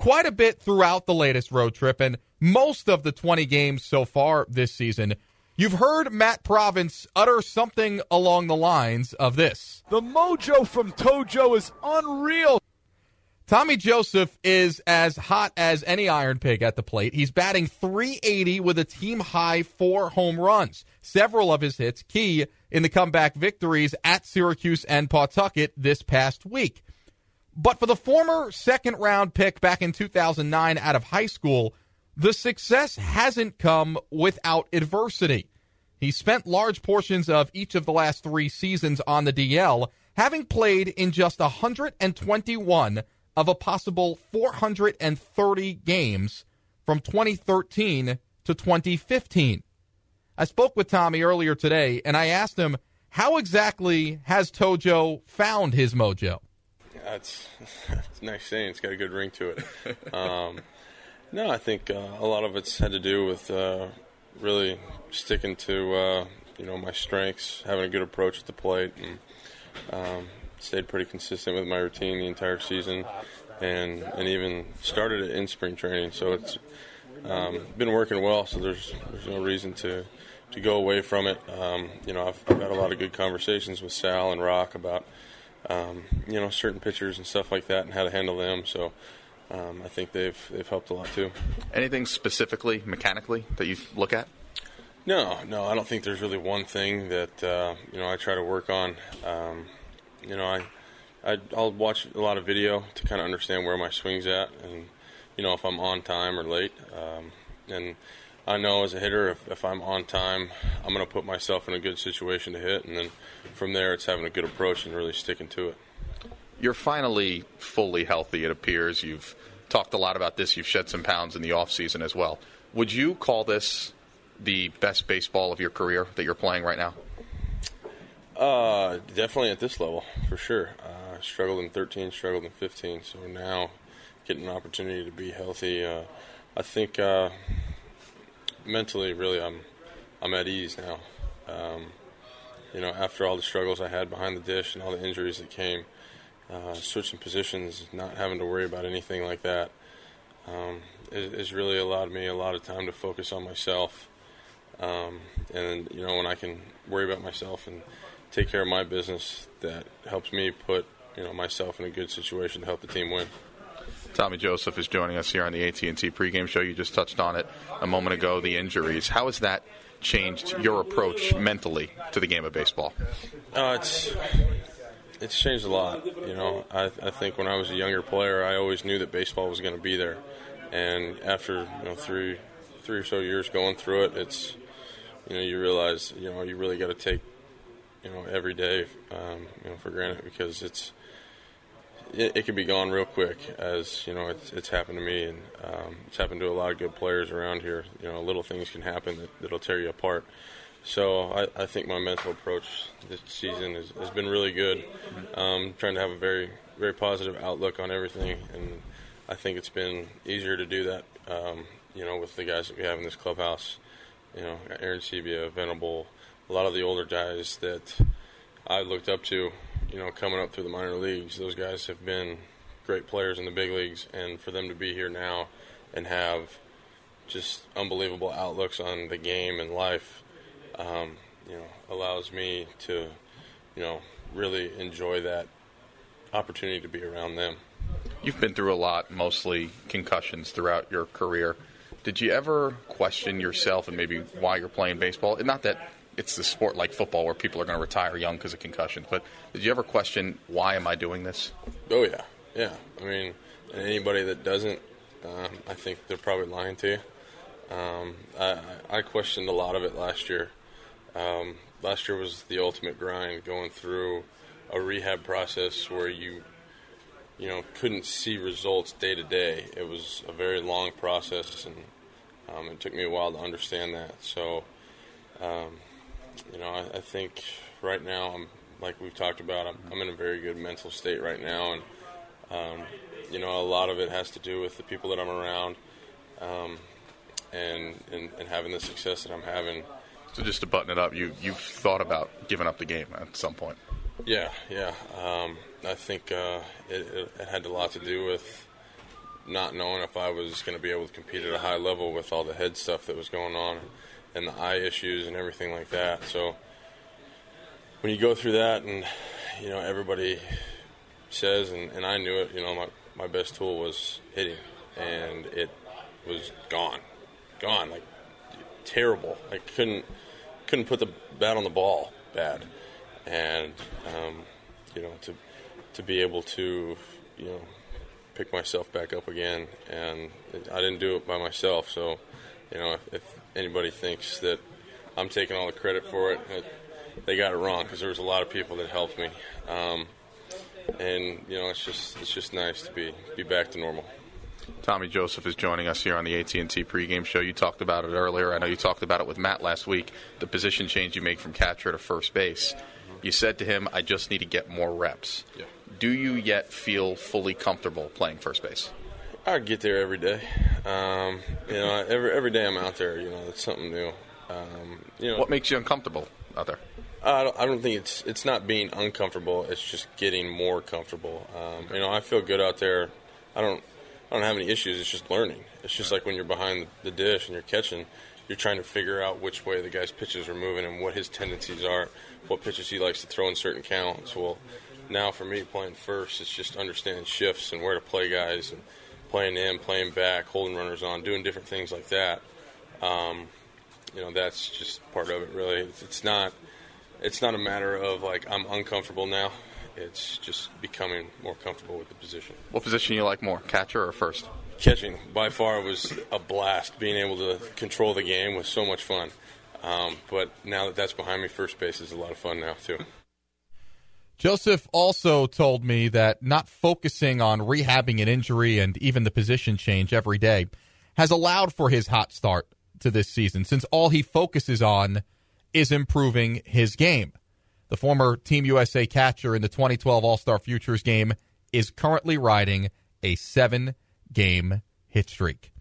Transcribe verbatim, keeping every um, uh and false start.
quite a bit throughout the latest road trip and most of the twenty games so far this season. You've heard Matt Province utter something along the lines of this. The mojo from Tojo is unreal. Tommy Joseph is as hot as any iron pig at the plate. He's batting three eighty with a team-high four home runs. Several of his hits key in the comeback victories at Syracuse and Pawtucket this past week. But for the former second-round pick back in two thousand nine out of high school, the success hasn't come without adversity. He spent large portions of each of the last three seasons on the D L, having played in just one hundred twenty-one of a possible four hundred thirty games from twenty thirteen to twenty fifteen. I spoke with Tommy earlier today, and I asked him, how exactly has Tojo found his mojo? Yeah, it's, it's a nice saying. It's got a good ring to it. Um, no, I think uh, a lot of it's had to do with uh, really sticking to uh, you know my strengths, having a good approach at the plate, and um, stayed pretty consistent with my routine the entire season, and and even started it in spring training. So it's um, been working well. So there's there's no reason to to go away from it. Um, you know, I've, I've had a lot of good conversations with Sal and Rock about um, you know certain pitchers and stuff like that and how to handle them. So um, I think they've they've helped a lot too. Anything specifically mechanically that you look at? No, no, I don't think there's really one thing that uh, you know I try to work on. Um, You know, I, I, I'll watch a lot of video to kind of understand where my swing's at and, you know, if I'm on time or late. Um, and I know as a hitter, if, if I'm on time, I'm going to put myself in a good situation to hit. And then from there, it's having a good approach and really sticking to it. You're finally fully healthy, it appears. You've talked a lot about this. You've shed some pounds in the offseason as well. Would you call this the best baseball of your career that you're playing right now? Uh, definitely at this level, for sure. Uh, struggled in thirteen, struggled in fifteen, so now getting an opportunity to be healthy. Uh, I think uh, mentally, really, I'm I'm at ease now. Um, you know, after all the struggles I had behind the dish and all the injuries that came, uh, switching positions, not having to worry about anything like that, um, it, it's really allowed me a lot of time to focus on myself. Um, and you know, when I can worry about myself and take care of my business, that helps me put you know myself in a good situation to help the team win. Tommy Joseph is joining us here on the A T and T pregame show. You just touched on it a moment ago, the injuries. How has that changed your approach mentally to the game of baseball? Uh, it's it's changed a lot. You know, I, I think when I was a younger player, I always knew that baseball was going to be there, and after you know three three or so years going through it, it's you know you realize you know you really got to take you know, every day, um, you know, for granted, because it's, it, it can be gone real quick, as, you know, it's, it's happened to me, and um, it's happened to a lot of good players around here. You know, little things can happen that, that'll tear you apart. So I, I think my mental approach this season is, has been really good. Um, trying to have a very, very positive outlook on everything, and I think it's been easier to do that, um, you know, with the guys that we have in this clubhouse. You know, Aaron Sebia, Venable, a lot of the older guys that I looked up to, you know, coming up through the minor leagues. Those guys have been great players in the big leagues, and for them to be here now and have just unbelievable outlooks on the game and life, um, you know, allows me to, you know, really enjoy that opportunity to be around them. You've been through a lot, mostly concussions throughout your career. Did you ever question yourself and maybe why you're playing baseball? Not that it's the sport like football where people are going to retire young because of concussions, but did you ever question, why am I doing this? Oh, yeah. Yeah. I mean, anybody that doesn't, um, I think they're probably lying to you. Um, I, I questioned a lot of it last year. Um, last year was the ultimate grind, going through a rehab process where you, you know, couldn't see results day to day. It was a very long process, and um, it took me a while to understand that. So, um, you know, I, I think right now, I'm like we've talked about, I'm, I'm in a very good mental state right now, and um, you know, a lot of it has to do with the people that I'm around, um, and, and and having the success that I'm having. So just to button it up, you you've thought about giving up the game at some point? Yeah, yeah. Um, I think uh, it, it, it had a lot to do with not knowing if I was going to be able to compete at a high level with all the head stuff that was going on and the eye issues and everything like that. So when you go through that, and you know everybody says, and, and I knew it, you know my, my best tool was hitting, and it was gone, gone, like terrible. I couldn't couldn't put the bat on the ball bad, and um, you know to to be able to you know pick myself back up again, and I didn't do it by myself. So you know if, if anybody thinks that I'm taking all the credit for it, it they got it wrong, because there was a lot of people that helped me, um, and you know it's just it's just nice to be be back to normal. Tommy Joseph is joining us here on the A T and T pregame show. You talked about it earlier. I know you talked about it with Matt last week, the position change you make from catcher to first base. You said to him, I just need to get more reps. Yeah. Do you yet feel fully comfortable playing first base? I get there every day. Um, you know, every every day I'm out there. You know, it's something new. Um, you know, what makes you uncomfortable out there? I don't, I don't think it's it's not being uncomfortable. It's just getting more comfortable. Um, you know, I feel good out there. I don't I don't have any issues. It's just learning. It's just like when you're behind the dish and you're catching, you're trying to figure out which way the guy's pitches are moving and what his tendencies are, what pitches he likes to throw in certain counts. Well, now for me playing first, it's just understanding shifts and where to play guys and playing in, playing back, holding runners on, doing different things like that. Um, you know, that's just part of it, really. It's, it's not it's not a matter of, like, I'm uncomfortable now. It's just becoming more comfortable with the position. What position you like more, catcher or first? Catching, by far, was a blast. Being able to control the game was so much fun. Um, but now that that's behind me, first base is a lot of fun now, too. Joseph also told me that not focusing on rehabbing an injury and even the position change every day has allowed for his hot start to this season, since all he focuses on is improving his game. The former Team U S A catcher in the twenty twelve All-Star Futures game is currently riding a seven-game hit streak.